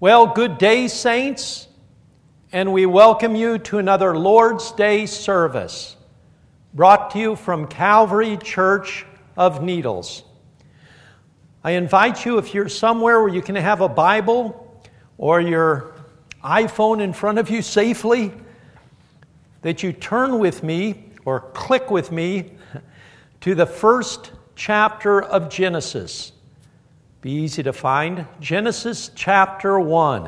Well, good day, saints, and we welcome you to another Lord's Day service brought to you from Calvary Church of Needles. I invite you, if you're somewhere where you can have a Bible or your iPhone in front of you safely, that you turn with me or click with me to the first chapter of Genesis. Be easy to find. Genesis chapter 1.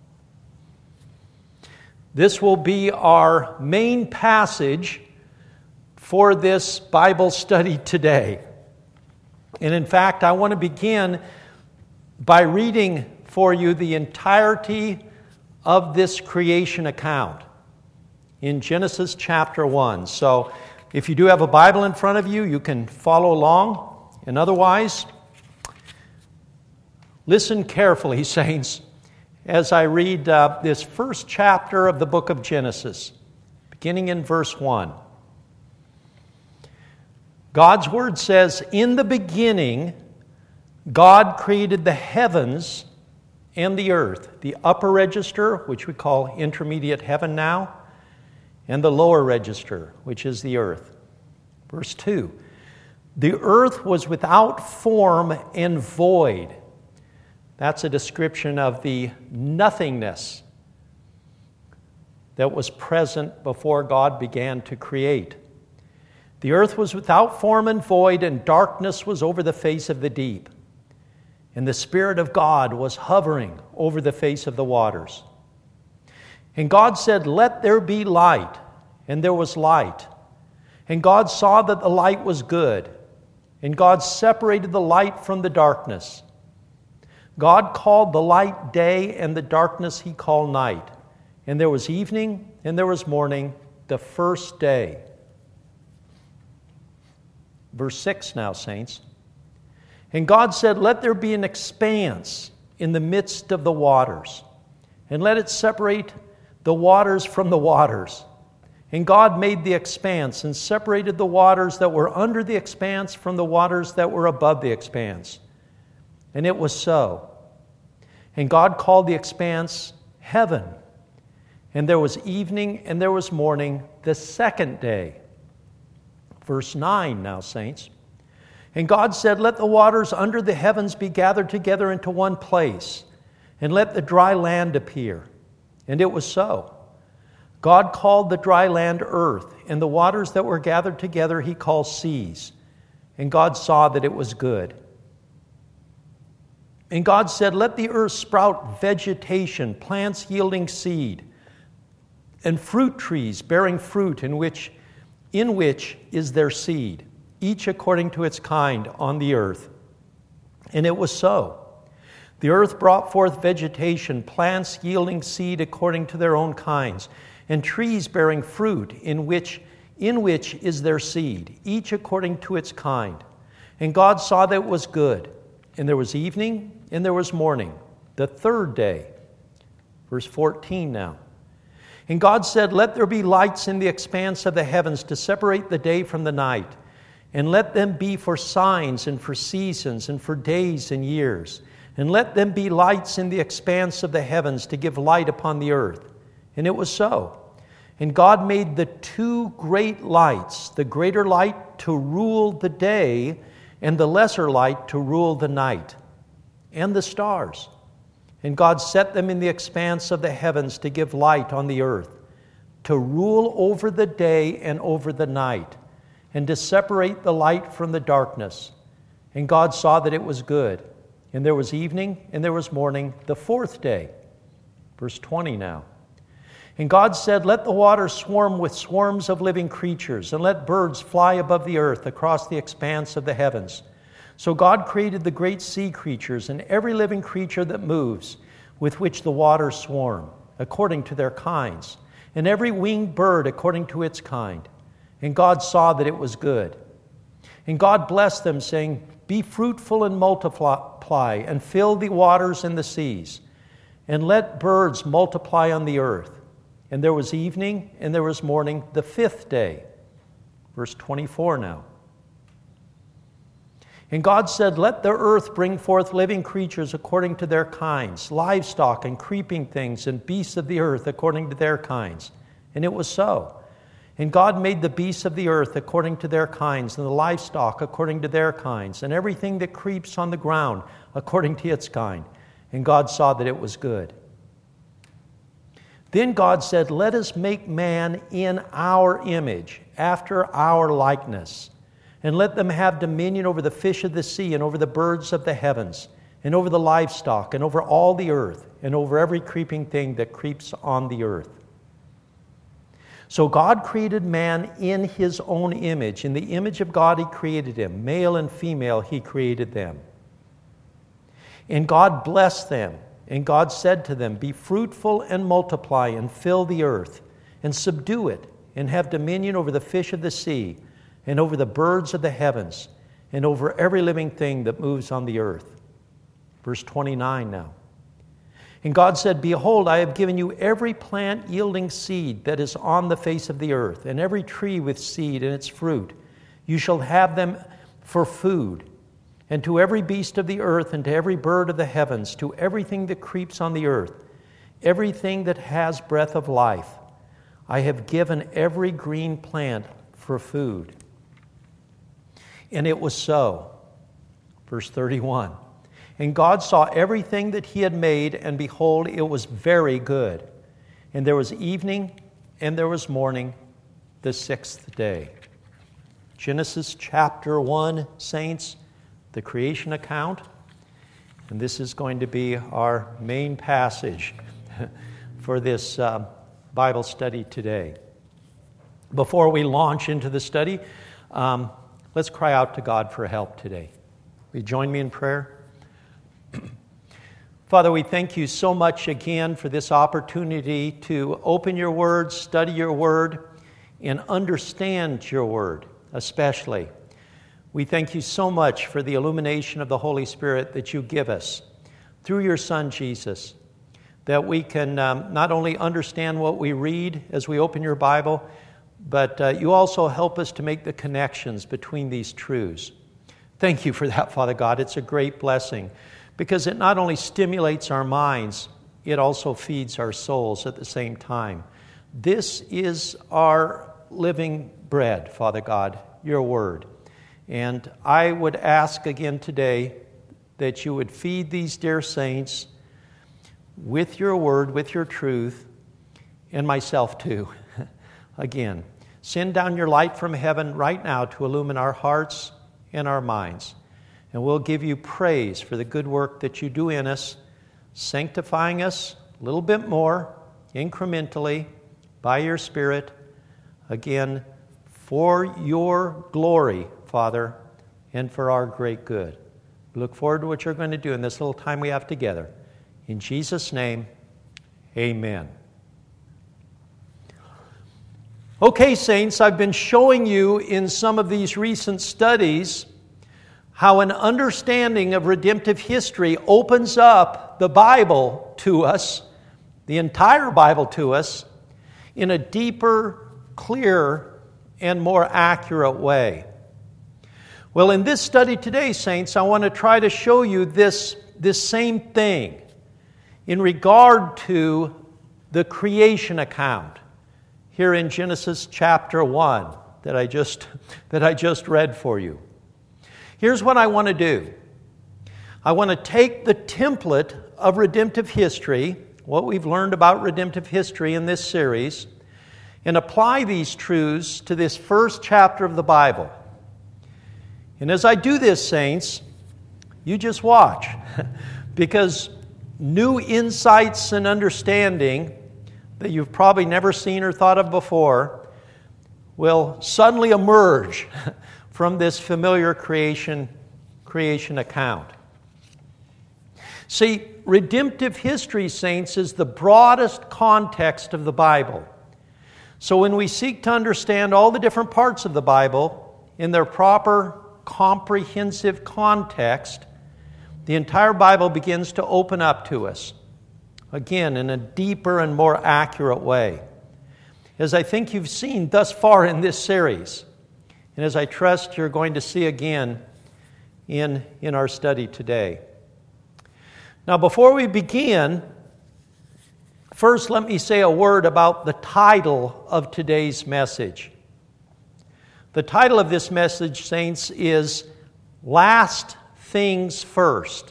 This will be our main passage for this Bible study today. And in fact, I want to begin by reading for you the entirety of this creation account in Genesis chapter 1. So if you do have a Bible in front of you, you can follow along. And otherwise, listen carefully, saints, as I read this first chapter of the book of Genesis, beginning in verse 1. God's word says, "In the beginning, God created the heavens and the earth," the upper register, which we call intermediate heaven now, and the lower register, which is the earth. Verse 2, "The earth was without form and void." That's a description of the nothingness that was present before God began to create. "The earth was without form and void, and darkness was over the face of the deep. And the Spirit of God was hovering over the face of the waters. And God said, 'Let there be light,' and there was light. And God saw that the light was good. And God separated the light from the darkness. God called the light day, and the darkness he called night. And there was evening, and there was morning, the first day." Verse 6 now, saints. "And God said, 'Let there be an expanse in the midst of the waters, and let it separate the waters from the waters.' And God made the expanse, and separated the waters that were under the expanse from the waters that were above the expanse. And it was so. And God called the expanse heaven. And there was evening and there was morning, the second day." Verse 9 now, saints. "And God said, 'Let the waters under the heavens be gathered together into one place, and let the dry land appear.' And it was so. God called the dry land earth, and the waters that were gathered together he called seas. And God saw that it was good. And God said, 'Let the earth sprout vegetation, plants yielding seed, and fruit trees bearing fruit in which is their seed, each according to its kind on the earth.' And it was so. The earth brought forth vegetation, plants yielding seed according to their own kinds, and trees bearing fruit in which is their seed, each according to its kind. And God saw that it was good. And there was evening, and there was morning, the third day." Verse 14 now. "And God said, 'Let there be lights in the expanse of the heavens to separate the day from the night, and let them be for signs and for seasons and for days and years. And let them be lights in the expanse of the heavens to give light upon the earth.' And it was so. And God made the two great lights, the greater light to rule the day, and the lesser light to rule the night, and the stars. And God set them in the expanse of the heavens to give light on the earth, to rule over the day and over the night, and to separate the light from the darkness. And God saw that it was good. And there was evening, and there was morning, the fourth day." Verse 20 now. "And God said, 'Let the waters swarm with swarms of living creatures, and let birds fly above the earth across the expanse of the heavens.' So God created the great sea creatures and every living creature that moves, with which the waters swarm, according to their kinds, and every winged bird according to its kind. And God saw that it was good. And God blessed them, saying, 'Be fruitful and multiply, and fill the waters and the seas, and let birds multiply on the earth.' And there was evening, and there was morning, the fifth day." Verse 24 now. And God said, "Let the earth bring forth living creatures according to their kinds, livestock and creeping things and beasts of the earth according to their kinds." And it was so. And God made the beasts of the earth according to their kinds, and the livestock according to their kinds, and everything that creeps on the ground according to its kind. And God saw that it was good. Then God said, "Let us make man in our image, after our likeness, and let them have dominion over the fish of the sea, and over the birds of the heavens, and over the livestock, and over all the earth, and over every creeping thing that creeps on the earth." So God created man in his own image. In the image of God he created him. Male and female he created them. And God blessed them. And God said to them, "Be fruitful and multiply and fill the earth and subdue it and have dominion over the fish of the sea and over the birds of the heavens and over every living thing that moves on the earth." Verse 29 now. And God said, "Behold, I have given you every plant yielding seed that is on the face of the earth, and every tree with seed in its fruit. You shall have them for food. And to every beast of the earth, and to every bird of the heavens, to everything that creeps on the earth, everything that has breath of life, I have given every green plant for food." And it was so. Verse 31. And God saw everything that he had made, and behold, it was very good. And there was evening, and there was morning, the sixth day. Genesis chapter 1, saints, the creation account. And this is going to be our main passage for this Bible study today. Before we launch into the study, let's cry out to God for help today. Will you join me in prayer? Father, we thank you so much again for this opportunity to open your word, study your word, and understand your word especially. We thank you so much for the illumination of the Holy Spirit that you give us through your Son, Jesus, that we can not only understand what we read as we open your Bible, but you also help us to make the connections between these truths. Thank you for that, Father God. It's a great blessing, because it not only stimulates our minds, it also feeds our souls at the same time. This is our living bread, Father God, your word. And I would ask again today that you would feed these dear saints with your word, with your truth, and myself too. Again, send down your light from heaven right now to illumine our hearts and our minds. And we'll give you praise for the good work that you do in us, sanctifying us a little bit more, incrementally, by your Spirit, again, for your glory, Father, and for our great good. We look forward to what you're going to do in this little time we have together. In Jesus' name, amen. Okay, saints, I've been showing you in some of these recent studies how an understanding of redemptive history opens up the Bible to us, the entire Bible to us, in a deeper, clearer, and more accurate way. Well, in this study today, saints, I want to try to show you this same thing in regard to the creation account here in Genesis chapter 1 that I just read for you. Here's what I want to do. I want to take the template of redemptive history, what we've learned about redemptive history in this series, and apply these truths to this first chapter of the Bible. And as I do this, saints, you just watch, because new insights and understanding that you've probably never seen or thought of before will suddenly emerge from this familiar creation account. See, redemptive history, saints, is the broadest context of the Bible. So when we seek to understand all the different parts of the Bible in their proper comprehensive context, the entire Bible begins to open up to us, again, in a deeper and more accurate way. As I think you've seen thus far in this series, and as I trust you're going to see again in our study today. Now, before we begin, first let me say a word about the title of today's message. The title of this message, saints, is Last Things First.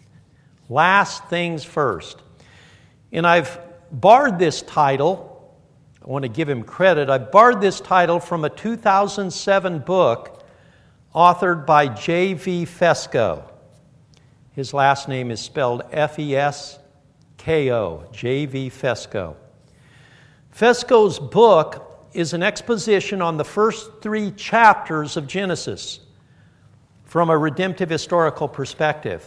Last Things First. And I've borrowed this title. I want to give him credit. I borrowed this title from a 2007 book authored by J.V. Fesko. His last name is spelled F-E-S-K-O, J.V. Fesko. Fesko's book is an exposition on the first 3 chapters of Genesis from a redemptive historical perspective.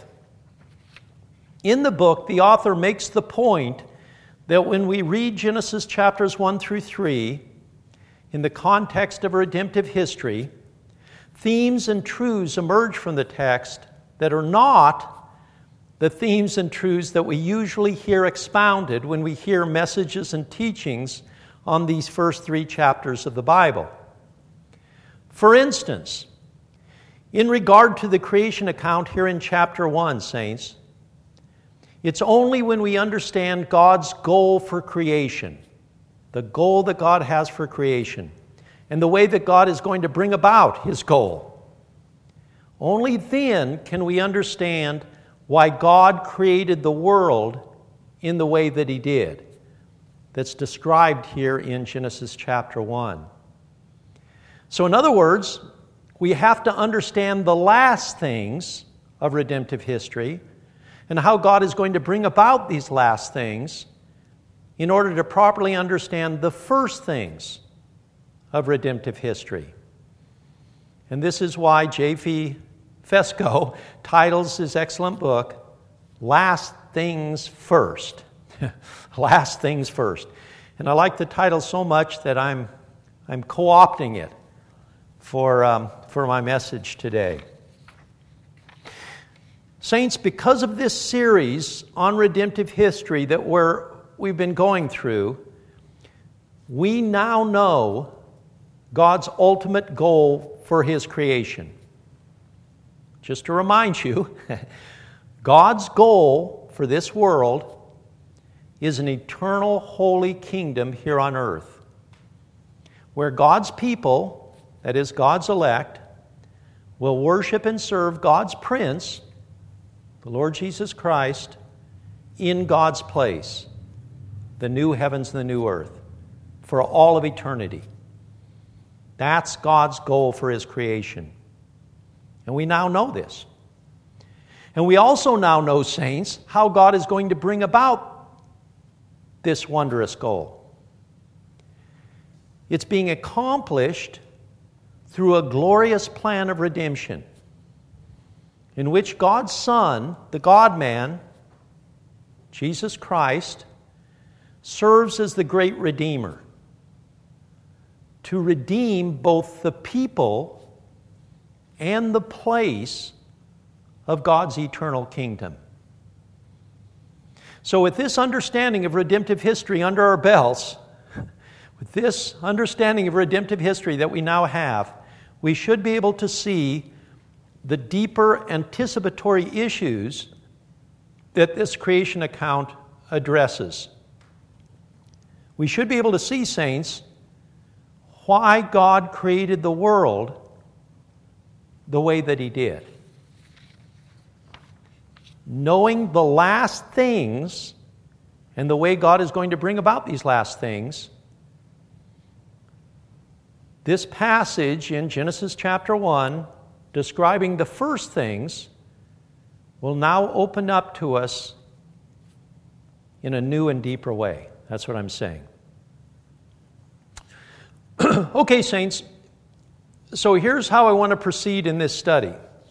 In the book, the author makes the point that when we read Genesis chapters 1 through 3, in the context of redemptive history, themes and truths emerge from the text that are not the themes and truths that we usually hear expounded when we hear messages and teachings on these first 3 chapters of the Bible. For instance, in regard to the creation account here in chapter 1, saints, it's only when we understand God's goal for creation, the goal that God has for creation, and the way that God is going to bring about His goal. Only then can we understand why God created the world in the way that He did, that's described here in Genesis chapter 1. So in other words, we have to understand the last things of redemptive history and how God is going to bring about these last things in order to properly understand the first things of redemptive history. And this is why J.V. Fesko titles his excellent book, Last Things First. Last Things First. And I like the title so much that I'm co-opting it for my message today. Saints, because of this series on redemptive history that we've been going through, we now know God's ultimate goal for His creation. Just to remind you, God's goal for this world is an eternal holy kingdom here on earth, where God's people, that is God's elect, will worship and serve God's Prince, the Lord Jesus Christ, in God's place, the new heavens and the new earth, for all of eternity. That's God's goal for His creation. And we now know this. And we also now know, saints, how God is going to bring about this wondrous goal. It's being accomplished through a glorious plan of redemption, in which God's Son, the God-man, Jesus Christ, serves as the great Redeemer, to redeem both the people and the place of God's eternal kingdom. So with this understanding of redemptive history under our belts, with this understanding of redemptive history that we now have, we should be able to see the deeper anticipatory issues that this creation account addresses. We should be able to see, saints, why God created the world the way that He did. Knowing the last things and the way God is going to bring about these last things, this passage in Genesis chapter 1, describing the first things, will now open up to us in a new and deeper way. That's what I'm saying. Okay, saints, so here's how I want to proceed in this study.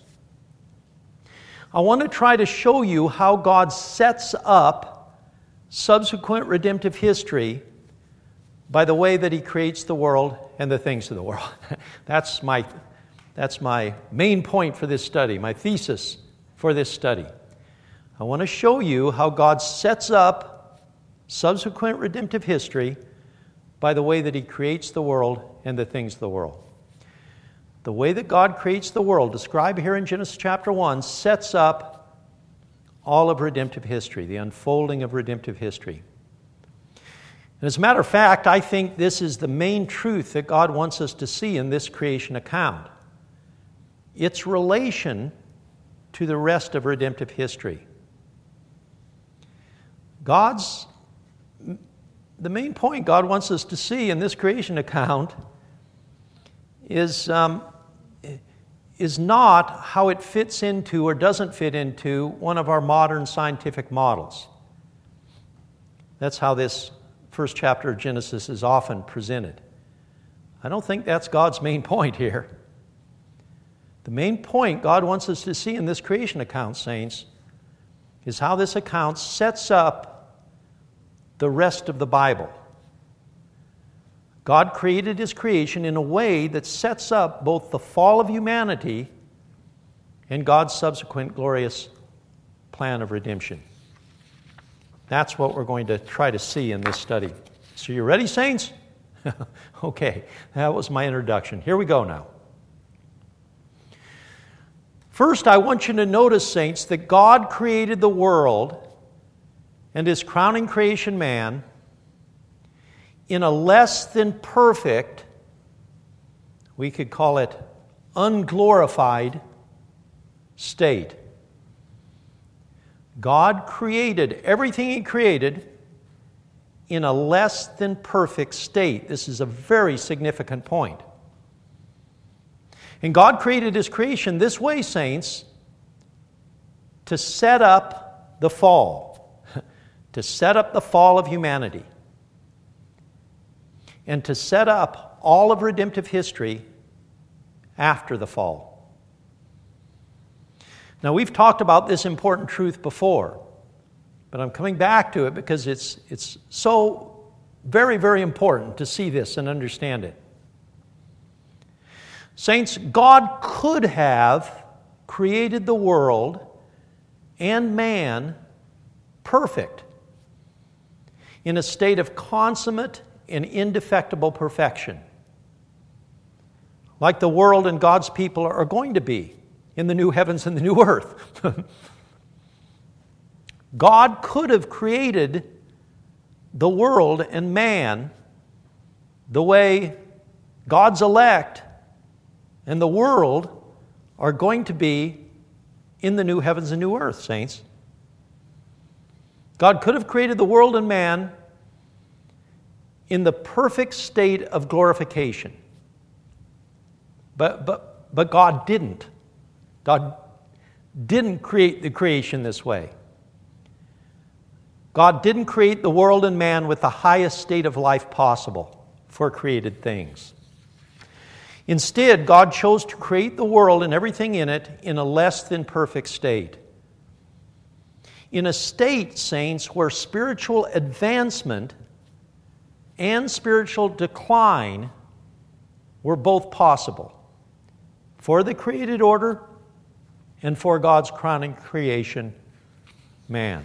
I want to try to show you how God sets up subsequent redemptive history by the way that He creates the world and the things of the world. That's my main point for this study, my thesis for this study. I want to show you how God sets up subsequent redemptive history by the way that He creates the world and the things of the world. the way that God creates the world, described here in Genesis chapter 1, sets up all of redemptive history, the unfolding of redemptive history. And as a matter of fact, I think this is the main truth that God wants us to see in this creation account. Its relation to the rest of redemptive history. The main point God wants us to see in this creation account is not how it fits into or doesn't fit into one of our modern scientific models. That's how this first chapter of Genesis is often presented. I don't think that's God's main point here. The main point God wants us to see in this creation account, saints, is how this account sets up the rest of the Bible. God created His creation in a way that sets up both the fall of humanity and God's subsequent glorious plan of redemption. That's what we're going to try to see in this study. So you ready, saints? Okay, that was my introduction. Here we go now. First, I want you to notice, saints, that God created the world and His crowning creation, man, in a less than perfect, we could call it unglorified state. God created everything He created in a less than perfect state. This is a very significant point. And God created His creation this way, saints, to set up the fall, to set up the fall of humanity, and to set up all of redemptive history after the fall. Now, we've talked about this important truth before, but I'm coming back to it because it's so very, very important to see this and understand it. Saints, God could have created the world and man perfect, in a state of consummate and indefectible perfection, like the world and God's people are going to be in the new heavens and the new earth. God could have created the world and man the way God's elect and the world are going to be in the new heavens and new earth, saints. God could have created the world and man in the perfect state of glorification. But God didn't. God didn't create the creation this way. God didn't create the world and man with the highest state of life possible for created things. Instead, God chose to create the world and everything in it in a less than perfect state. In a state, saints, where spiritual advancement and spiritual decline were both possible for the created order and for God's crowning creation, man.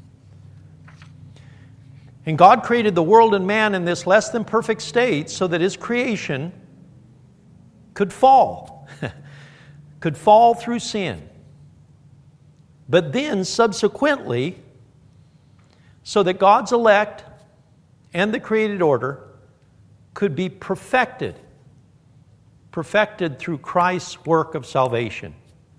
And God created the world and man in this less than perfect state so that His creation could fall, could fall through sin. But then, subsequently, so that God's elect and the created order could be perfected through Christ's work of salvation.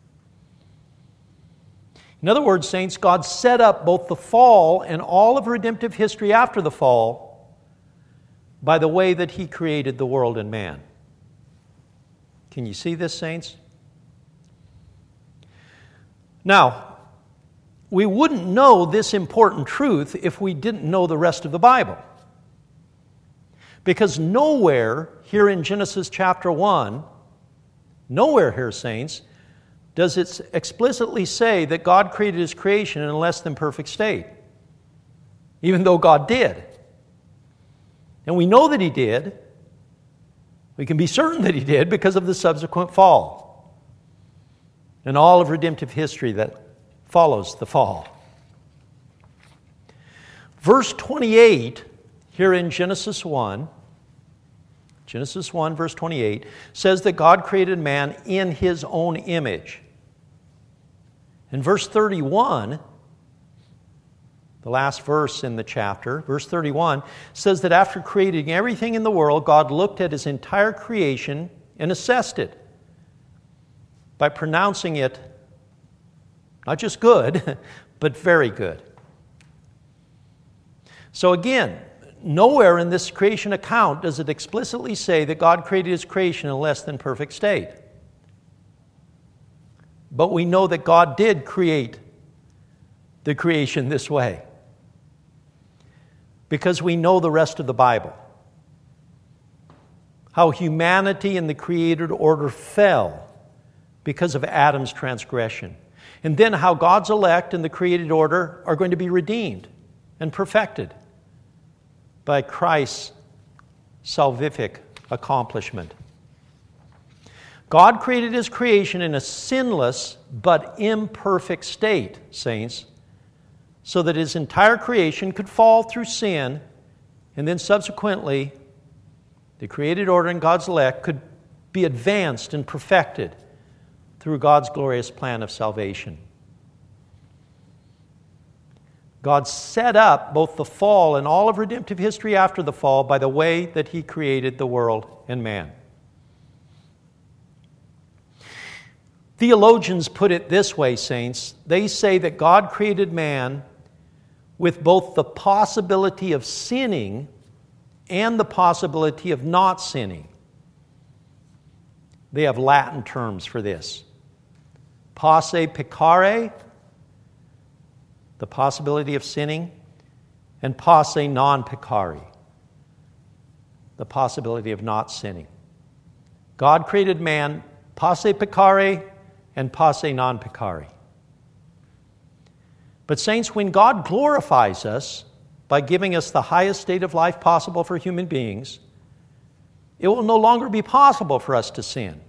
In other words, saints, God set up both the fall and all of redemptive history after the fall by the way that He created the world and man. Can you see this, saints? Now, we wouldn't know this important truth if we didn't know the rest of the Bible. Because nowhere here in Genesis chapter 1, nowhere here, saints, does it explicitly say that God created His creation in a less than perfect state, even though God did. And we know that He did. We can be certain that He did because of the subsequent fall and all of redemptive history that follows the fall. Verse 28 here in Genesis 1 Genesis 1, verse 28, says that God created man in his own image. In verse 31, the last verse in the chapter, verse 31, says that after creating everything in the world, God looked at his entire creation and assessed it by pronouncing it not just good, but very good. So again, nowhere in this creation account does it explicitly say that God created his creation in a less than perfect state. But we know that God did create the creation this way, because we know the rest of the Bible. How humanity and the created order fell because of Adam's transgression. And then how God's elect and the created order are going to be redeemed and perfected by Christ's salvific accomplishment. God created his creation in a sinless but imperfect state, saints, so that his entire creation could fall through sin, and then subsequently the created order and God's elect could be advanced and perfected through God's glorious plan of salvation. God set up both the fall and all of redemptive history after the fall by the way that he created the world and man. Theologians put it this way, saints. They say that God created man with both the possibility of sinning and the possibility of not sinning. They have Latin terms for this. Posse peccare, the possibility of sinning, and posse non peccare, the possibility of not sinning. God created man posse peccare and posse non peccare. But saints, when God glorifies us by giving us the highest state of life possible for human beings, it will no longer be possible for us to sin.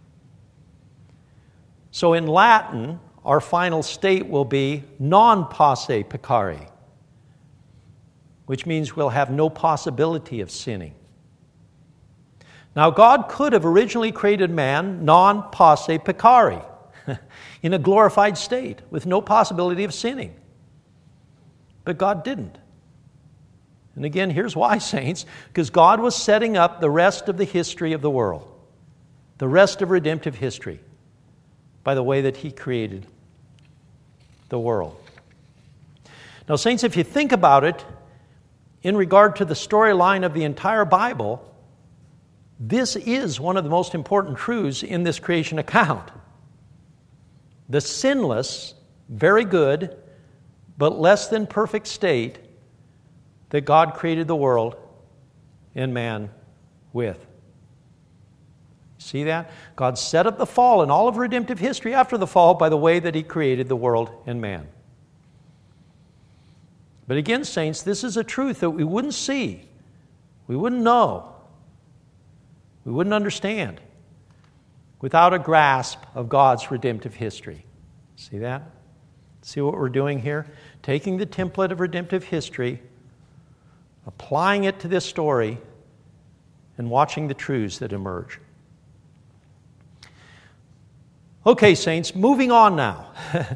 So in Latin, our final state will be non posse peccare, which means we'll have no possibility of sinning. Now, God could have originally created man non posse peccare, in a glorified state with no possibility of sinning. But God didn't. And again, here's why, saints, because God was setting up the rest of the history of the world, the rest of redemptive history, by the way that he created the world. Now, saints, if you think about it, in regard to the storyline of the entire Bible, this is one of the most important truths in this creation account. The sinless, very good, but less than perfect state that God created the world and man with. See that? God set up the fall and all of redemptive history after the fall by the way that he created the world and man. But again, saints, this is a truth that we wouldn't see, we wouldn't know, we wouldn't understand without a grasp of God's redemptive history. See that? See what we're doing here? Taking the template of redemptive history, applying it to this story, and watching the truths that emerge. Okay, saints, moving on now.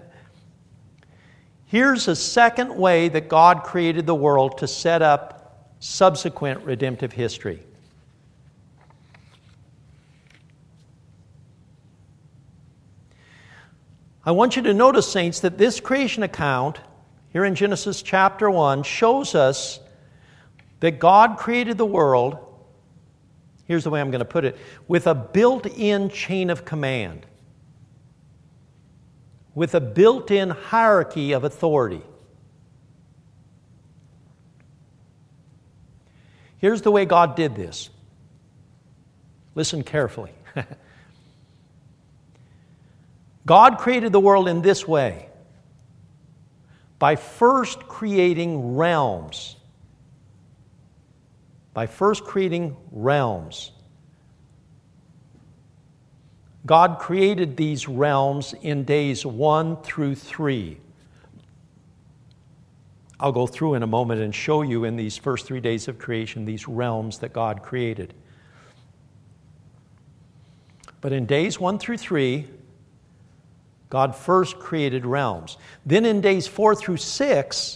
Here's a second way that God created the world to set up subsequent redemptive history. I want you to notice, saints, that this creation account here in Genesis chapter 1 shows us that God created the world, here's the way I'm going to put it, with a built-in chain of command, with a built-in hierarchy of authority. Here's the way God did this. Listen carefully. God created the world in this way, by first creating realms. By first creating realms. God created these realms in days 1 through 3. I'll go through in a moment and show you in these first 3 days of creation these realms that God created. But in days 1 through 3, God first created realms. Then in days 4 through 6,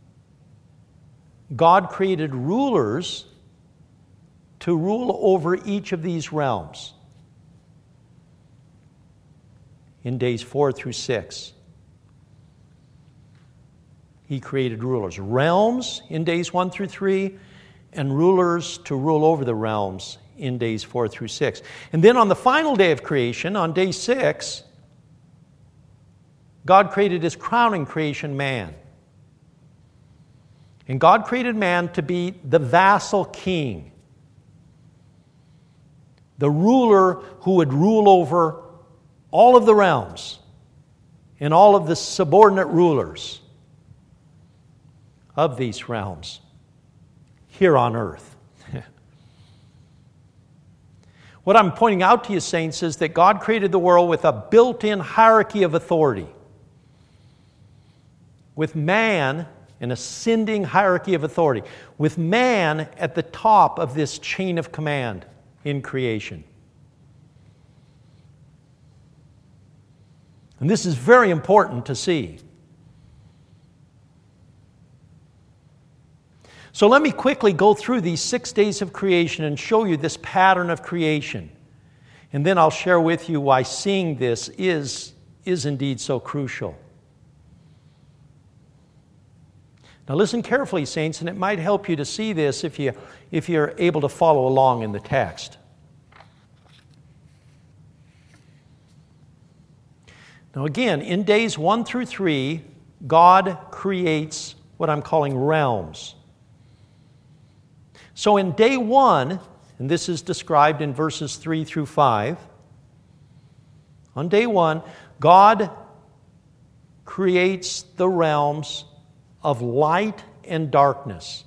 God created rulers to rule over each of these realms. In days 4 through 6, He created rulers. Realms in days 1 through 3, and rulers to rule over the realms in days 4 through 6. And then on the final day of creation, on day 6, God created His crowning creation, man. And God created man to be the vassal king, the ruler who would rule over all of the realms and all of the subordinate rulers of these realms here on earth. What I'm pointing out to you, saints, is that God created the world with a built-in hierarchy of authority, with man, an ascending hierarchy of authority, with man at the top of this chain of command in creation. And this is very important to see. So let me quickly go through these 6 days of creation and show you this pattern of creation. And then I'll share with you why seeing this is indeed so crucial. Now listen carefully, saints, and it might help you to see this if you're able to follow along in the text. Now again, in days 1 through 3, God creates what I'm calling realms. So in day 1, and this is described in verses 3 through 5, on day 1, God creates the realms of light and darkness.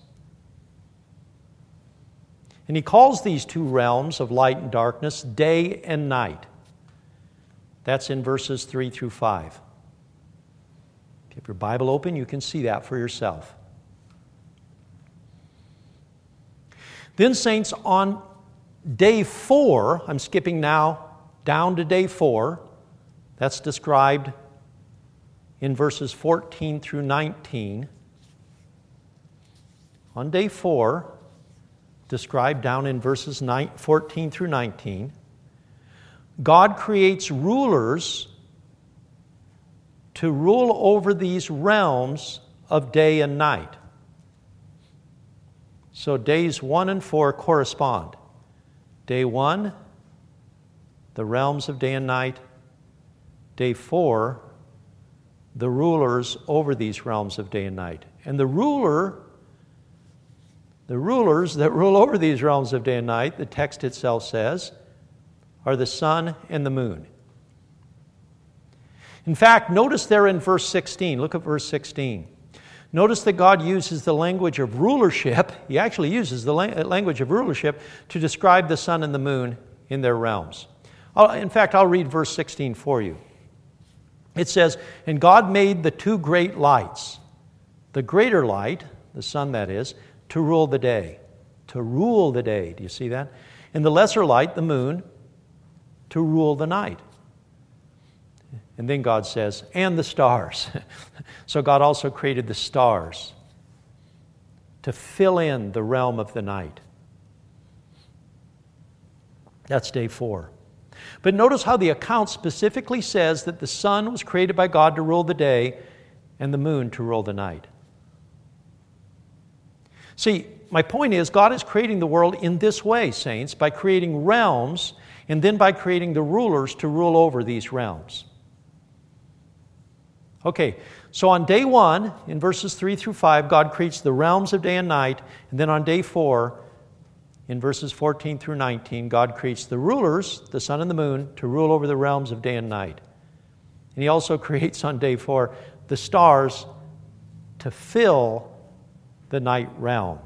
And He calls these two realms of light and darkness day and night. That's in verses 3 through 5. If you have your Bible open, you can see that for yourself. Then, saints, on day 4, I'm skipping now down to day 4, that's described in verses 14 through 19. On day 4, described down in verses 14 through 19, God creates rulers to rule over these realms of day and night. So days 1 and 4 correspond. Day 1, the realms of day and night. Day 4, the rulers over these realms of day and night. And the rulers that rule over these realms of day and night, the text itself says, are the sun and the moon. In fact, notice there in verse 16, look at verse 16. Notice that God uses the language of rulership. He actually uses the language of rulership to describe the sun and the moon in their realms. In fact, I'll read verse 16 for you. It says, "And God made the two great lights, the greater light, the sun that is, to rule the day." To rule the day. Do you see that? "And the lesser light, the moon, to rule the night." And then God says, "And the stars." So God also created the stars to fill in the realm of the night. That's day 4. But notice how the account specifically says that the sun was created by God to rule the day and the moon to rule the night. See, my point is God is creating the world in this way, saints, by creating realms and then by creating the rulers to rule over these realms. Okay, so on day 1, in verses 3 through 5, God creates the realms of day and night. And then on day 4, in verses 14 through 19, God creates the rulers, the sun and the moon, to rule over the realms of day and night. And He also creates on day 4 the stars to fill the night realm.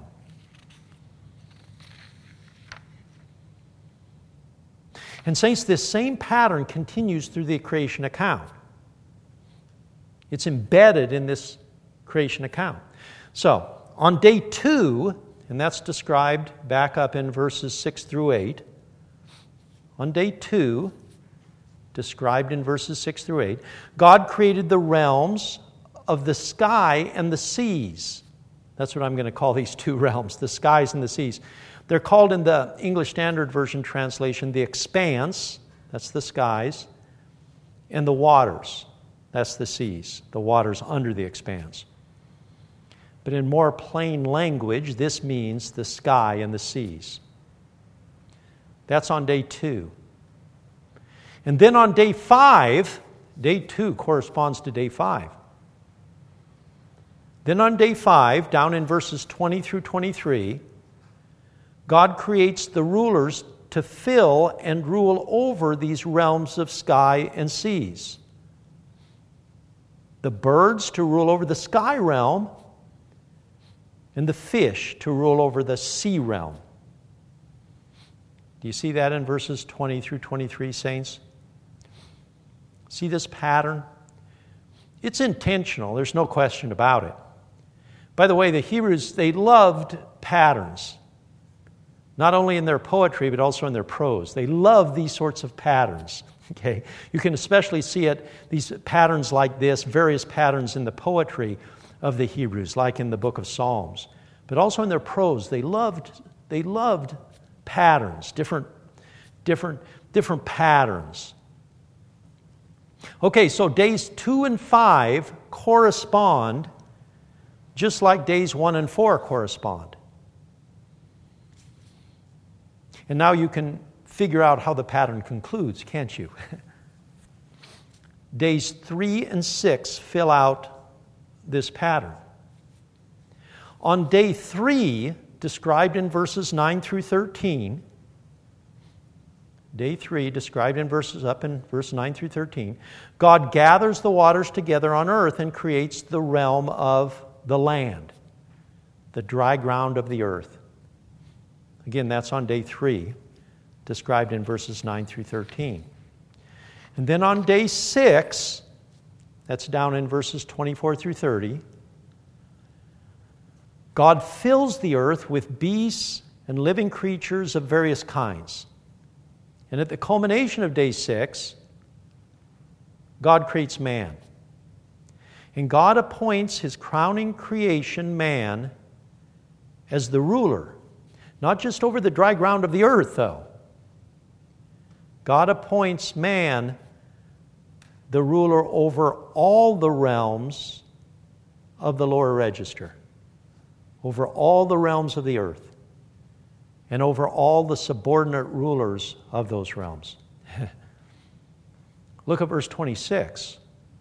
And saints, this same pattern continues through the creation account. It's embedded in this creation account. So, on day 2, and that's described back up in verses 6 through 8, on day 2, described in verses 6 through 8, God created the realms of the sky and the seas. That's what I'm going to call these two realms, the skies and the seas. They're called in the English Standard Version translation the expanse, that's the skies, and the waters, that's the seas, the waters under the expanse. But in more plain language, this means the sky and the seas. That's on day 2. And then on day 5, day 2 corresponds to day 5. Then on day 5, down in verses 20 through 23, God creates the rulers to fill and rule over these realms of sky and seas. The birds to rule over the sky realm, and the fish to rule over the sea realm. Do you see that in verses 20 through 23, saints? See this pattern? It's intentional, there's no question about it. By the way, the Hebrews, they loved patterns. Not only in their poetry, but also in their prose. They love these sorts of patterns. Okay? You can especially see it, these patterns like this, various patterns in the poetry of the Hebrews, like in the book of Psalms. But also in their prose, they loved patterns, different patterns. Okay, so days 2 and 5 correspond just like days 1 and 4 correspond. And now you can figure out how the pattern concludes, can't you? Days 3 and 6 fill out this pattern. On day 3, described in verses 9 through 13, day 3, described in verses up in verse 9 through 13, God gathers the waters together on earth and creates the realm of the land, the dry ground of the earth. Again, that's on day 3, described in verses 9 through 13. And then on day 6, that's down in verses 24 through 30, God fills the earth with beasts and living creatures of various kinds. And at the culmination of day 6, God creates man. And God appoints his crowning creation, man, as the ruler. Not just over the dry ground of the earth, though. God appoints man the ruler over all the realms of the lower register, over all the realms of the earth, and over all the subordinate rulers of those realms. Look at verse 26.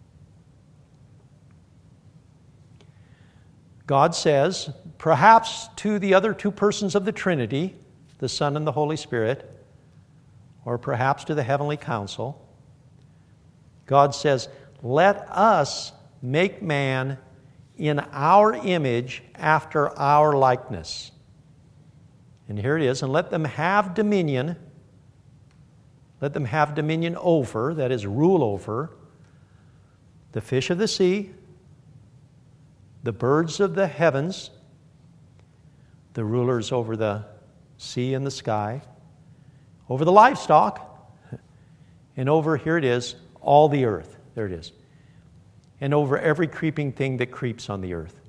God says, perhaps to the other two persons of the Trinity, the Son and the Holy Spirit, or perhaps to the heavenly council, God says, let us make man in our image after our likeness. And here it is, and let them have dominion. Let them have dominion over, that is, rule over, the fish of the sea, the birds of the heavens, the rulers over the sea and the sky, over the livestock, and over, here it is, all the earth. There it is. And over every creeping thing that creeps on the earth.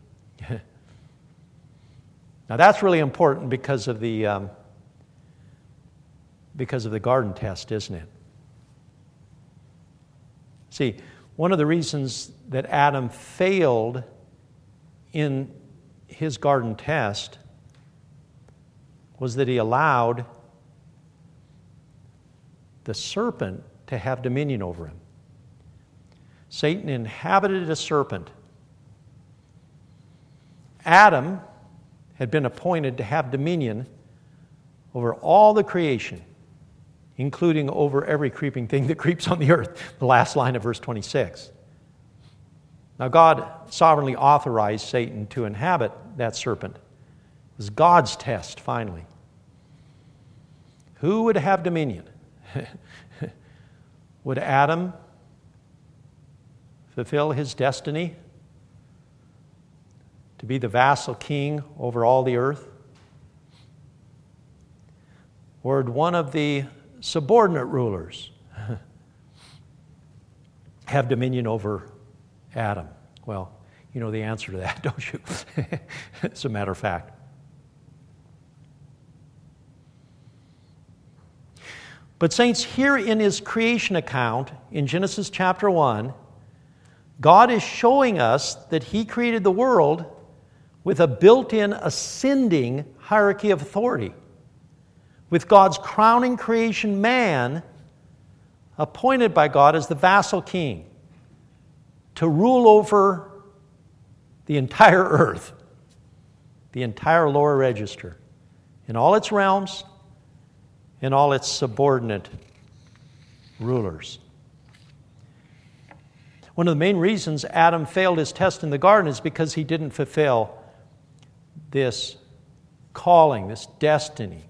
Now that's really important because of the garden test, isn't it? See, one of the reasons that Adam failed in his garden test was that he allowed the serpent to have dominion over him. Satan inhabited a serpent. Adam had been appointed to have dominion over all the creation, including over every creeping thing that creeps on the earth, the last line of verse 26. Now, God sovereignly authorized Satan to inhabit that serpent. It was God's test, finally. Who would have dominion? Would Adam fulfill his destiny to be the vassal king over all the earth? Or would one of the subordinate rulers have dominion over Adam? Well, you know the answer to that, don't you? As a matter of fact. But saints, here in his creation account, in Genesis chapter 1, God is showing us that he created the world with a built-in ascending hierarchy of authority, with God's crowning creation, man, appointed by God as the vassal king to rule over the entire earth, the entire lower register, in all its realms, in all its subordinate rulers. One of the main reasons Adam failed his test in the garden is because he didn't fulfill this calling, this destiny.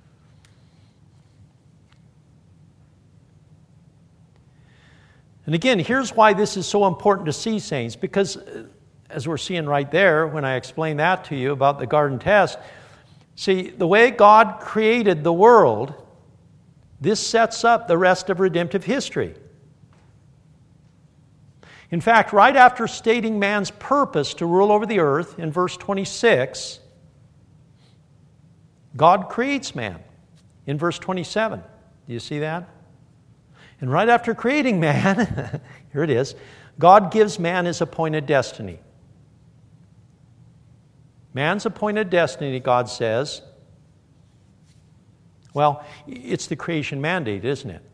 And again, here's why this is so important to see, saints, because as we're seeing right there, when I explain that to you about the garden test, see, the way God created the world, this sets up the rest of redemptive history. In fact, right after stating man's purpose to rule over the earth, in verse 26, God creates man in verse 27. Do you see that? And right after creating man, here it is, God gives man his appointed destiny. Man's appointed destiny, God says, well, it's the creation mandate, isn't it?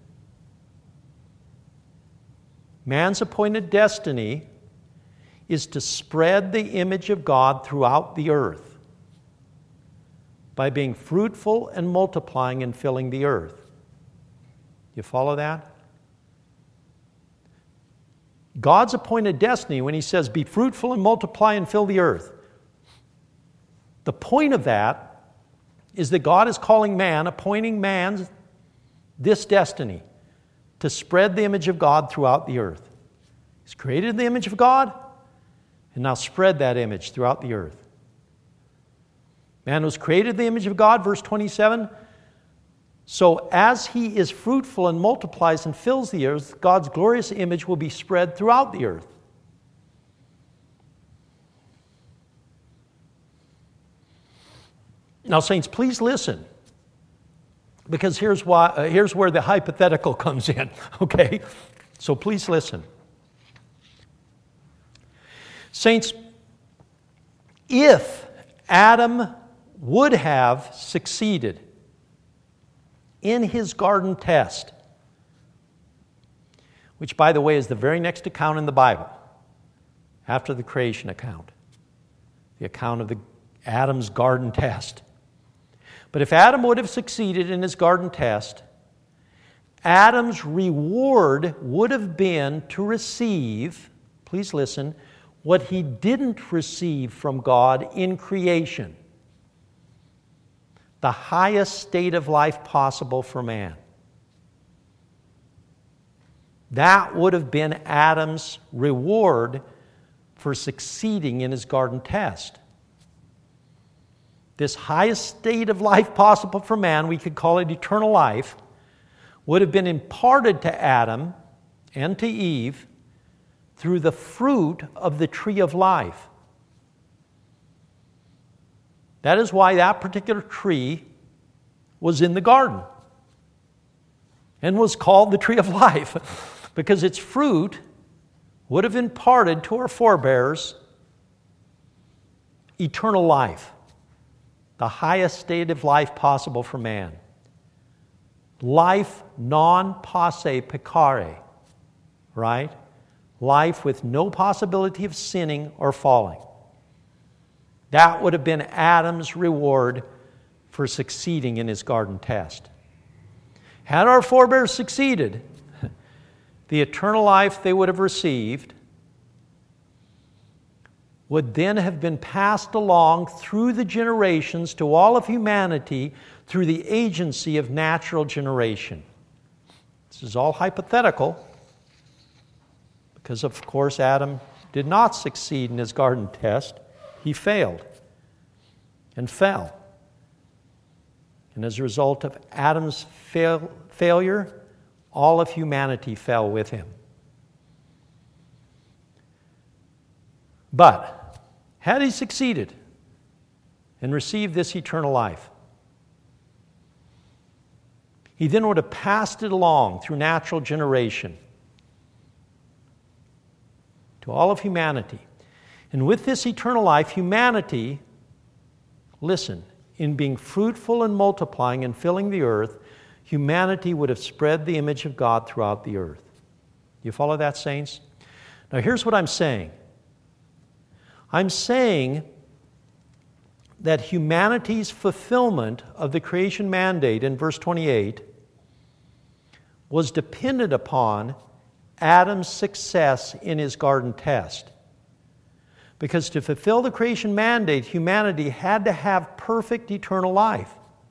Man's appointed destiny is to spread the image of God throughout the earth by being fruitful and multiplying and filling the earth. You follow that? God's appointed destiny, when he says, be fruitful and multiply and fill the earth, the point of that is that God is calling man, appointing man this destiny to spread the image of God throughout the earth. He's created the image of God, and now spread that image throughout the earth. Man was created in the image of God, verse 27. So as he is fruitful and multiplies and fills the earth, God's glorious image will be spread throughout the earth. Now, saints, please listen, because here's where the hypothetical comes in, okay? So please listen. Saints, if Adam would have succeeded in his garden test, which, by the way, is the very next account in the Bible, after the creation account, the account of Adam's garden test. But if Adam would have succeeded in his garden test, Adam's reward would have been to receive, please listen, what he didn't receive from God in creation. The highest state of life possible for man. That would have been Adam's reward for succeeding in his garden test. This highest state of life possible for man, we could call it eternal life, would have been imparted to Adam and to Eve through the fruit of the tree of life. That is why that particular tree was in the garden and was called the tree of life, because its fruit would have imparted to our forebears eternal life, the highest state of life possible for man. Life non posse peccare, right? Life with no possibility of sinning or falling. That would have been Adam's reward for succeeding in his garden test. Had our forebears succeeded, the eternal life they would have received would then have been passed along through the generations to all of humanity through the agency of natural generation. This is all hypothetical, because of course Adam did not succeed in his garden test. He failed and fell. And as a result of Adam's failure, all of humanity fell with him. But had he succeeded and received this eternal life, he then would have passed it along through natural generation to all of humanity. And with this eternal life, humanity, listen, in being fruitful and multiplying and filling the earth, humanity would have spread the image of God throughout the earth. You follow that, saints? Now here's what I'm saying. I'm saying that humanity's fulfillment of the creation mandate in verse 28 was dependent upon Adam's success in his garden test. Because to fulfill the creation mandate, humanity had to have perfect eternal life,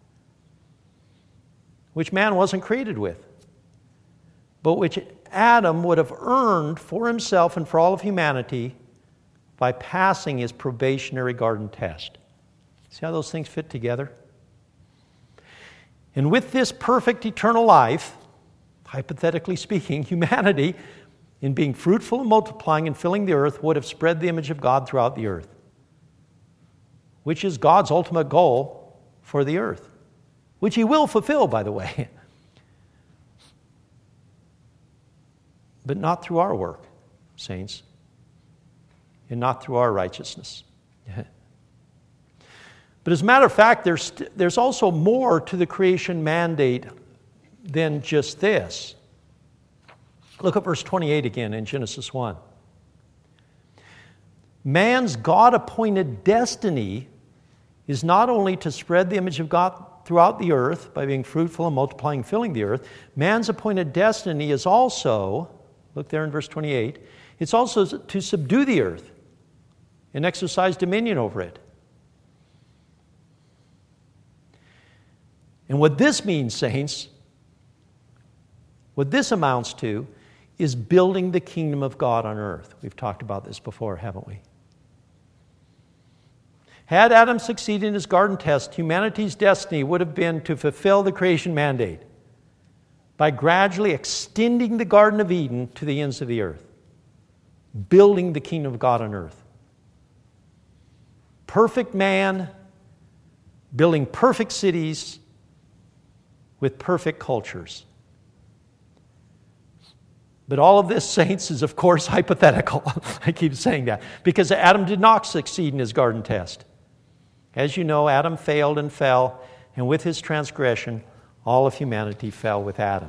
which man wasn't created with, but which Adam would have earned for himself and for all of humanity by passing his probationary garden test. See how those things fit together? And with this perfect eternal life, hypothetically speaking, humanity, in being fruitful and multiplying and filling the earth, would have spread the image of God throughout the earth, which is God's ultimate goal for the earth, which he will fulfill, by the way. But not through our work, saints, and not through our righteousness. But as a matter of fact, there's also more to the creation mandate than just this. Look at verse 28 again in Genesis 1. Man's God-appointed destiny is not only to spread the image of God throughout the earth by being fruitful and multiplying and filling the earth. Man's appointed destiny is also, look there in verse 28, it's also to subdue the earth and exercise dominion over it. And what this means, saints, what this amounts to is building the kingdom of God on earth. We've talked about this before, haven't we? Had Adam succeeded in his garden test, humanity's destiny would have been to fulfill the creation mandate by gradually extending the Garden of Eden to the ends of the earth, building the kingdom of God on earth. Perfect man, building perfect cities with perfect cultures. But all of this, saints, is of course hypothetical. I keep saying that. Because Adam did not succeed in his garden test. As you know, Adam failed and fell, and with his transgression, all of humanity fell with Adam.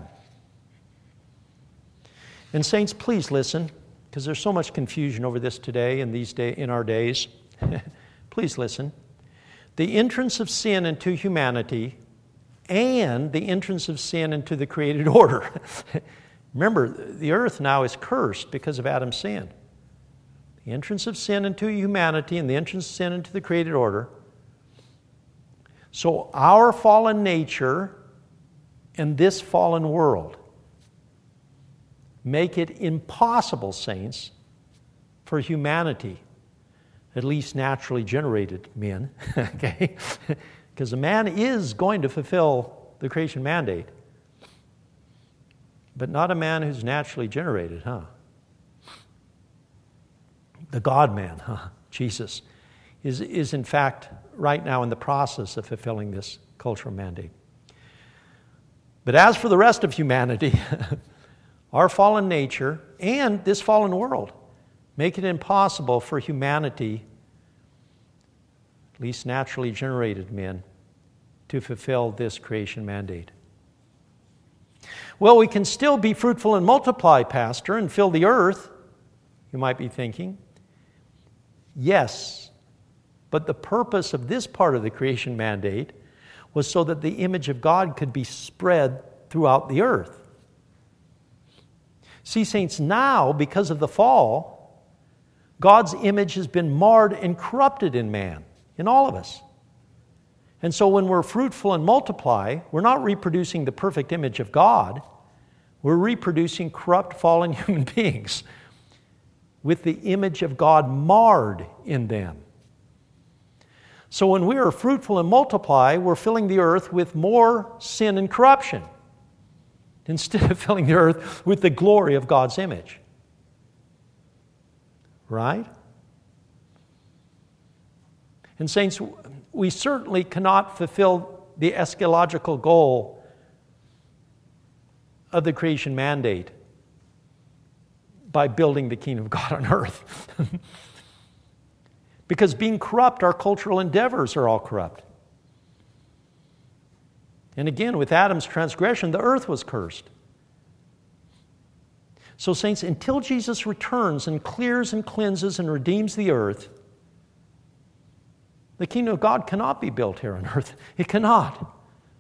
And saints, please listen, because there's so much confusion over this today and in our days. Please listen. The entrance of sin into humanity and the entrance of sin into the created order. Remember, the earth now is cursed because of Adam's sin. The entrance of sin into humanity and the entrance of sin into the created order. So our fallen nature and this fallen world make it impossible, saints, for humanity, at least naturally generated men, okay? Because a man is going to fulfill the creation mandate, but not a man who's naturally generated, huh? The God-man, Jesus, is in fact right now in the process of fulfilling this cultural mandate. But as for the rest of humanity, our fallen nature and this fallen world make it impossible for humanity, at least naturally generated men, to fulfill this creation mandate. Well, we can still be fruitful and multiply, Pastor, and fill the earth, you might be thinking. Yes, but the purpose of this part of the creation mandate was so that the image of God could be spread throughout the earth. See, saints, now, because of the fall, God's image has been marred and corrupted in man, in all of us. And so when we're fruitful and multiply, we're not reproducing the perfect image of God. We're reproducing corrupt, fallen human beings with the image of God marred in them. So when we are fruitful and multiply, we're filling the earth with more sin and corruption instead of filling the earth with the glory of God's image. Right? And saints, we certainly cannot fulfill the eschatological goal of the creation mandate by building the kingdom of God on earth. Because being corrupt, our cultural endeavors are all corrupt. And again, with Adam's transgression, the earth was cursed. So, saints, until Jesus returns and clears and cleanses and redeems the earth, the kingdom of God cannot be built here on earth. It cannot.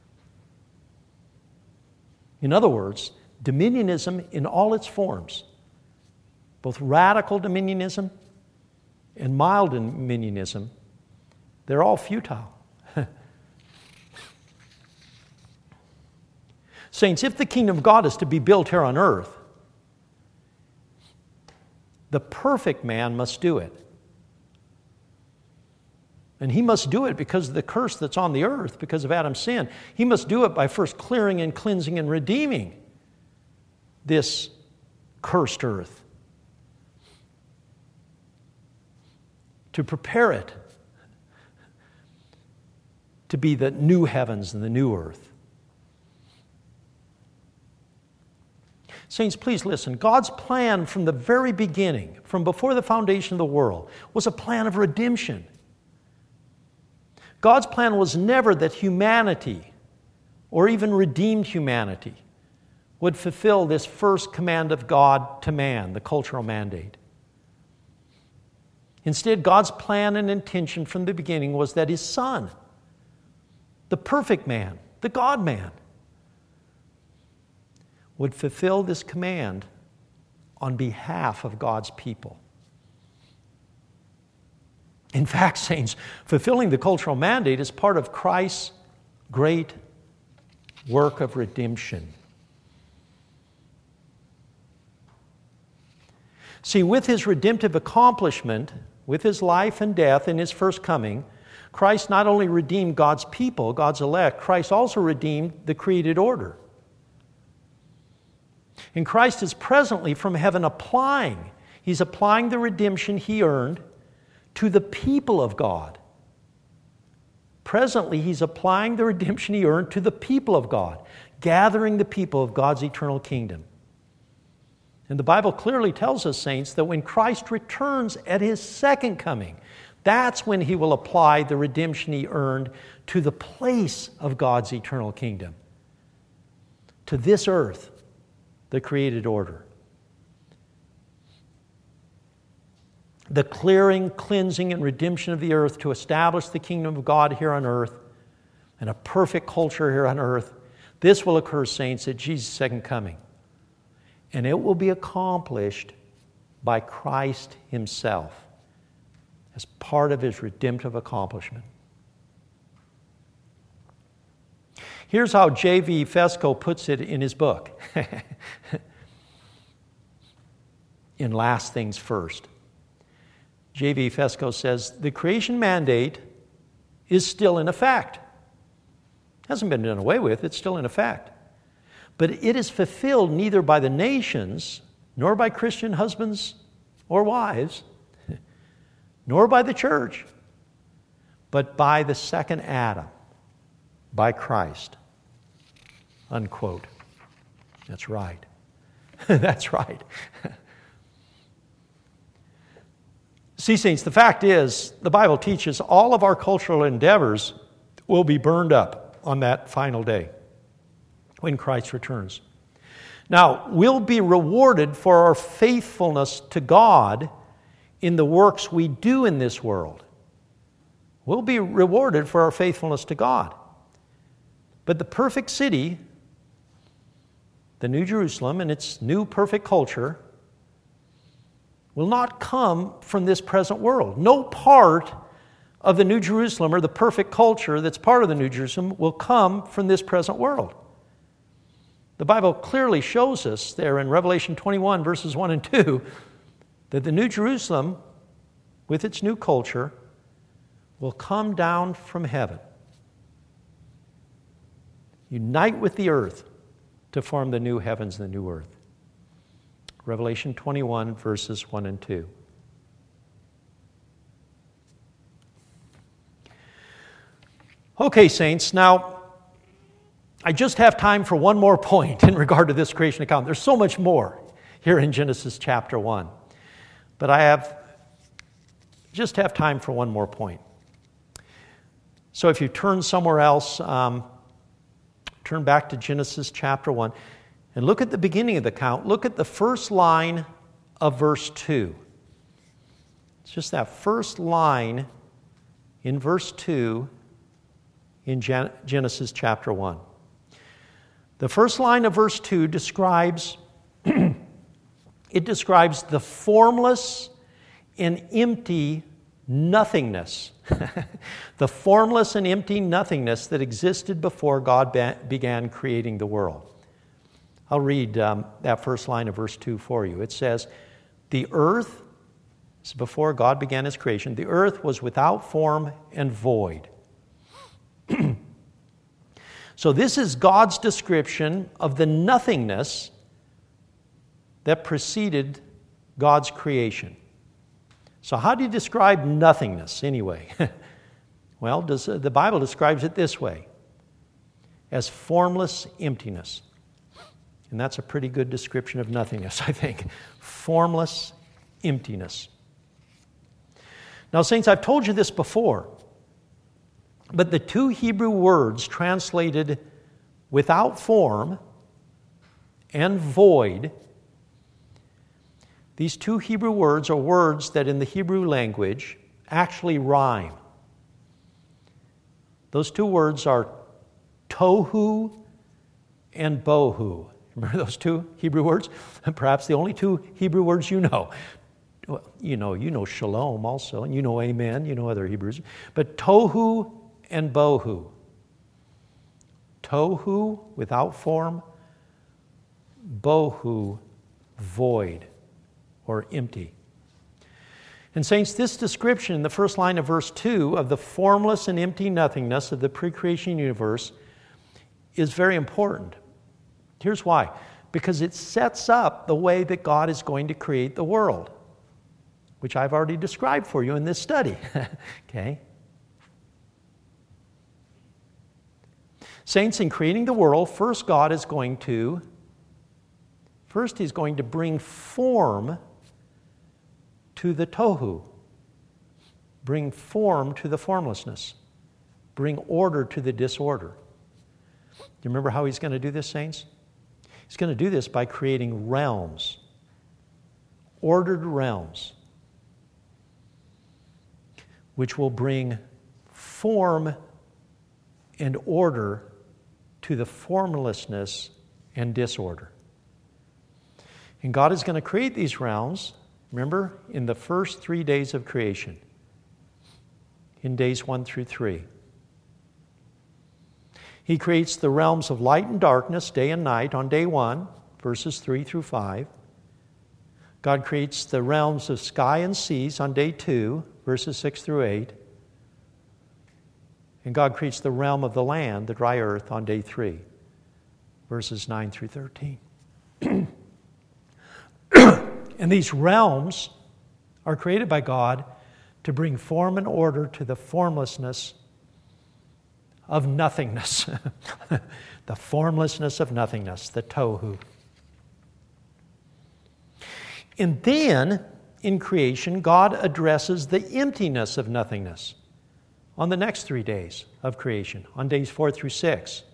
In other words, dominionism in all its forms, both radical dominionism and mild dominionism, they're all futile. Saints, if the kingdom of God is to be built here on earth, the perfect man must do it. And he must do it because of the curse that's on the earth, because of Adam's sin. He must do it by first clearing and cleansing and redeeming this cursed earth, to prepare it to be the new heavens and the new earth. Saints, please listen. God's plan from the very beginning, from before the foundation of the world, was a plan of redemption. God's plan was never that humanity, or even redeemed humanity, would fulfill this first command of God to man, the cultural mandate. Instead, God's plan and intention from the beginning was that His Son, the perfect man, the God-man, would fulfill this command on behalf of God's people. In fact, saints, fulfilling the cultural mandate is part of Christ's great work of redemption. See, with His redemptive accomplishment, with His life and death and His first coming, Christ not only redeemed God's people, God's elect, Christ also redeemed the created order. And Christ is presently from heaven applying. He's applying the redemption He earned to the people of God. Presently, He's applying the redemption He earned to the people of God, gathering the people of God's eternal kingdom. And the Bible clearly tells us, saints, that when Christ returns at His second coming, that's when He will apply the redemption He earned to the place of God's eternal kingdom, to this earth, the created order. The clearing, cleansing, and redemption of the earth to establish the kingdom of God here on earth and a perfect culture here on earth, this will occur, saints, at Jesus' second coming. And it will be accomplished by Christ Himself as part of His redemptive accomplishment. Here's how J.V. Fesko puts it in his book. In Last Things First. J.V. Fesko says, the creation mandate is still in effect. Hasn't been done away with, it's still in effect. But it is fulfilled neither by the nations, nor by Christian husbands or wives, nor by the church, but by the second Adam, by Christ. Unquote. That's right. That's right. See, saints, the fact is, the Bible teaches all of our cultural endeavors will be burned up on that final day when Christ returns. Now, we'll be rewarded for our faithfulness to God in the works we do in this world. We'll be rewarded for our faithfulness to God. But the perfect city, the New Jerusalem and its new perfect culture, will not come from this present world. No part of the New Jerusalem or the perfect culture that's part of the New Jerusalem will come from this present world. The Bible clearly shows us there in Revelation 21, verses 1 and 2, that the New Jerusalem, with its new culture, will come down from heaven, unite with the earth to form the new heavens and the new earth. Revelation 21, verses 1 and 2. Okay, saints, now I just have time for one more point in regard to this creation account. There's so much more here in Genesis chapter 1. But I just have time for one more point. So if you turn somewhere else, turn back to Genesis chapter 1 and look at the beginning of the account. Look at the first line of verse 2. It's just that first line in verse 2 in Genesis chapter 1. The first line of verse 2 describes it describes the formless and empty nothingness. The formless and empty nothingness that existed before God began creating the world. I'll read that first line of verse 2 for you. It says, the earth, this is before God began his creation, the earth was without form and void. So this is God's description of the nothingness that preceded God's creation. So how do you describe nothingness anyway? Well, the Bible describes it this way, as formless emptiness. And that's a pretty good description of nothingness, I think. Formless emptiness. Now, saints, I've told you this before, but the two Hebrew words translated without form and void, these two Hebrew words are words that in the Hebrew language actually rhyme. Those two words are tohu and bohu. Remember those two Hebrew words? Perhaps the only two Hebrew words you know. Well, you know shalom also, and you know amen, you know other Hebrews. But tohu and bohu. Tohu, without form. Bohu, void or empty. And saints, this description in the first line of verse 2 of the formless and empty nothingness of the pre-creation universe is very important. Here's why. Because it sets up the way that God is going to create the world, which I've already described for you in this study. Okay? Saints, in creating the world, first he's going to bring form to the tohu, bring form to the formlessness, bring order to the disorder. Do you remember how he's going to do this, saints? He's going to do this by creating realms, ordered realms, which will bring form and order to the formlessness and disorder. And God is going to create these realms, remember, in the first 3 days of creation, in days 1 through 3. He creates the realms of light and darkness, day and night, on day 1, verses 3 through 5. God creates the realms of sky and seas on day 2, verses 6 through 8. And God creates the realm of the land, the dry earth, on day 3, verses 9 through 13. And these realms are created by God to bring form and order to the formlessness of nothingness. The formlessness of nothingness, the tohu. And then, in creation, God addresses the emptiness of nothingness on the next 3 days of creation, on days 4 through 6.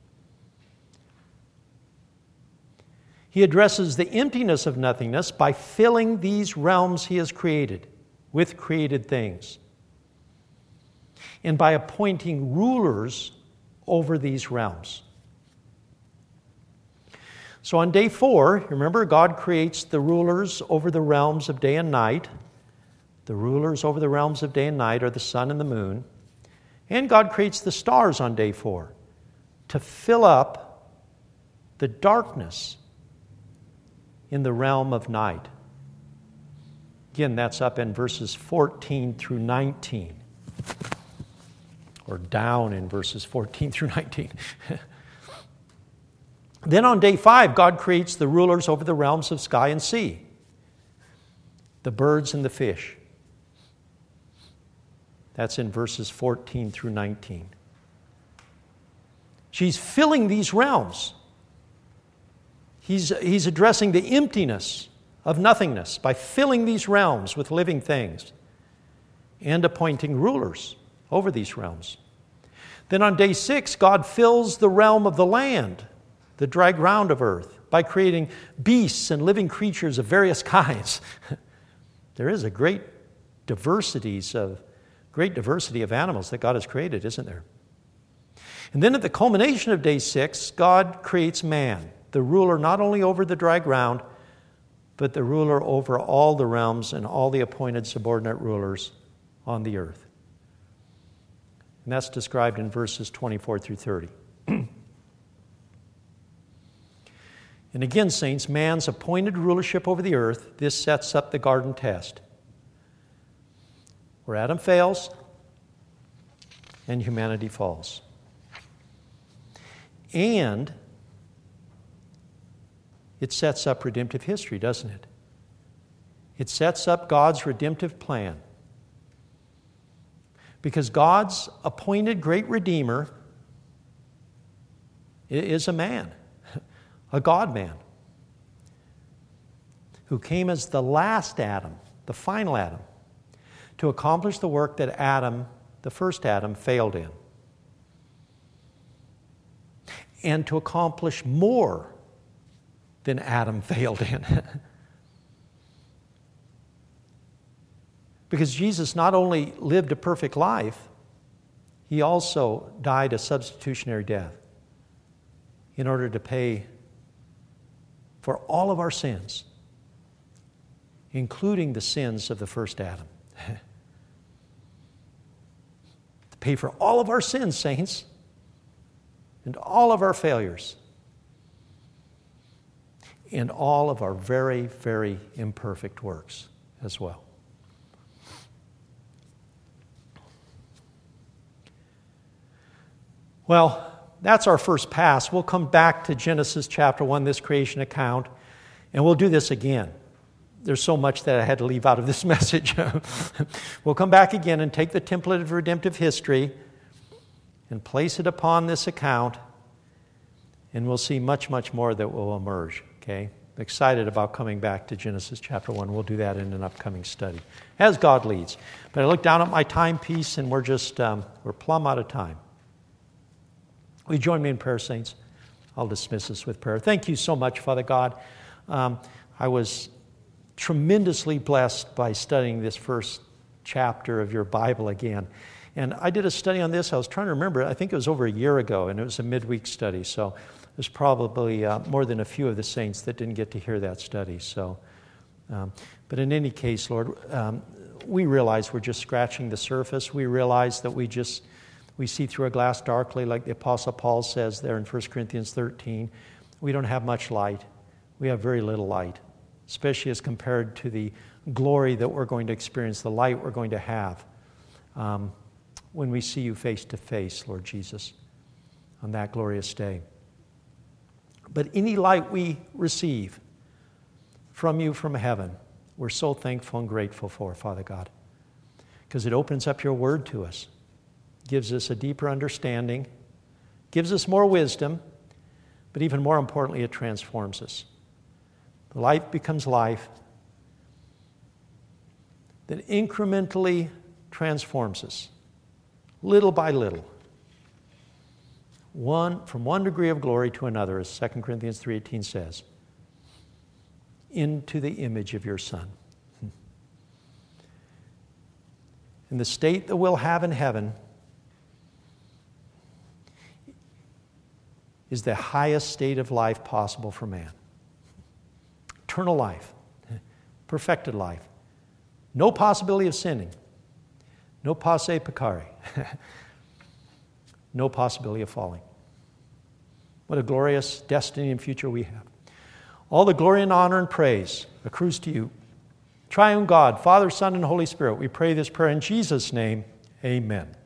He addresses the emptiness of nothingness by filling these realms he has created with created things, and by appointing rulers over these realms. So on day 4, remember, God creates the rulers over the realms of day and night. The rulers over the realms of day and night are the sun and the moon. And God creates the stars on day 4 to fill up the darkness in the realm of night. Again, that's up in verses 14 through 19. Or down in verses 14 through 19. Then on day 5, God creates the rulers over the realms of sky and sea, the birds and the fish. That's in verses 14 through 19. She's filling these realms. He's addressing the emptiness of nothingness by filling these realms with living things and appointing rulers over these realms. Then on day 6, God fills the realm of the land, the dry ground of earth, by creating beasts and living creatures of various kinds. There is a great diversity of animals that God has created, isn't there? And then at the culmination of day 6, God creates man, the ruler not only over the dry ground, but the ruler over all the realms and all the appointed subordinate rulers on the earth. And that's described in verses 24 through 30. And again, saints, man's appointed rulership over the earth, this sets up the garden test, where Adam fails and humanity falls. And it sets up redemptive history, doesn't it? It sets up God's redemptive plan. Because God's appointed great Redeemer is a man, a God-man, who came as the last Adam, the final Adam, to accomplish the work that Adam, the first Adam, failed in. And to accomplish more than Adam failed in. Because Jesus not only lived a perfect life, he also died a substitutionary death in order to pay for all of our sins, including the sins of the first Adam. To pay for all of our sins, saints, and all of our failures, and all of our very, very imperfect works as well. Well, that's our first pass. We'll come back to Genesis chapter 1, this creation account, and we'll do this again. There's so much that I had to leave out of this message. We'll come back again and take the template of redemptive history and place it upon this account, and we'll see much, much more that will emerge, okay? I'm excited about coming back to Genesis chapter 1. We'll do that in an upcoming study, as God leads. But I look down at my timepiece, and we're plumb out of time. Will you join me in prayer, saints? I'll dismiss us with prayer. Thank you so much, Father God. I was tremendously blessed by studying this first chapter of your Bible again. And I did a study on this. I was trying to remember. I think it was over a year ago, and it was a midweek study. So there's probably more than a few of the saints that didn't get to hear that study. So, but in any case, Lord, we realize we're just scratching the surface. We realize that we see through a glass darkly, like the Apostle Paul says there in 1 Corinthians 13. We don't have much light. We have very little light, especially as compared to the glory that we're going to experience, the light we're going to have when we see you face to face, Lord Jesus, on that glorious day. But any light we receive from you from heaven, we're so thankful and grateful for, Father God, because it opens up your word to us, gives us a deeper understanding, gives us more wisdom, but even more importantly, it transforms us. The light becomes life that incrementally transforms us, little by little, from one degree of glory to another, as 2 Corinthians 3:18 says, into the image of your Son. And the state that we'll have in heaven is the highest state of life possible for man. Eternal life, perfected life, no possibility of sinning, no posse peccare, no possibility of falling. What a glorious destiny and future we have. All the glory and honor and praise accrues to you, triune God, Father, Son, and Holy Spirit. We pray this prayer in Jesus' name. Amen.